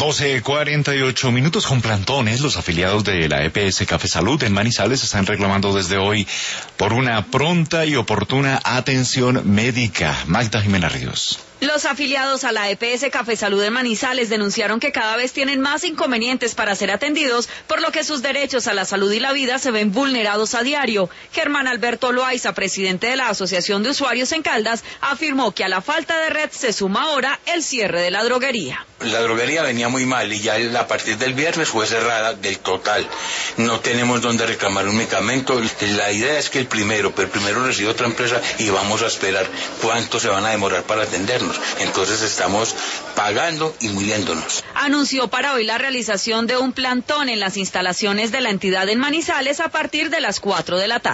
12:48 con plantones. Los afiliados de la EPS Café Salud en Manizales están reclamando desde hoy por una pronta y oportuna atención médica. Magda Jimena Ríos. Los afiliados a la EPS Café Salud en Manizales denunciaron que cada vez tienen más inconvenientes para ser atendidos, por lo que sus derechos a la salud y la vida se ven vulnerados a diario. Germán Alberto Loaiza, presidente de la Asociación de Usuarios en Caldas, afirmó que a la falta de red se suma ahora el cierre de la droguería. La droguería venía muy mal y ya a partir del viernes fue cerrada del total. No tenemos dónde reclamar un medicamento. La idea es que el primero recibe otra empresa y vamos a esperar cuánto se van a demorar para atendernos. Entonces estamos pagando y muriéndonos. Anunció para hoy la realización de un plantón en las instalaciones de la entidad en Manizales a partir de las 4 de la tarde.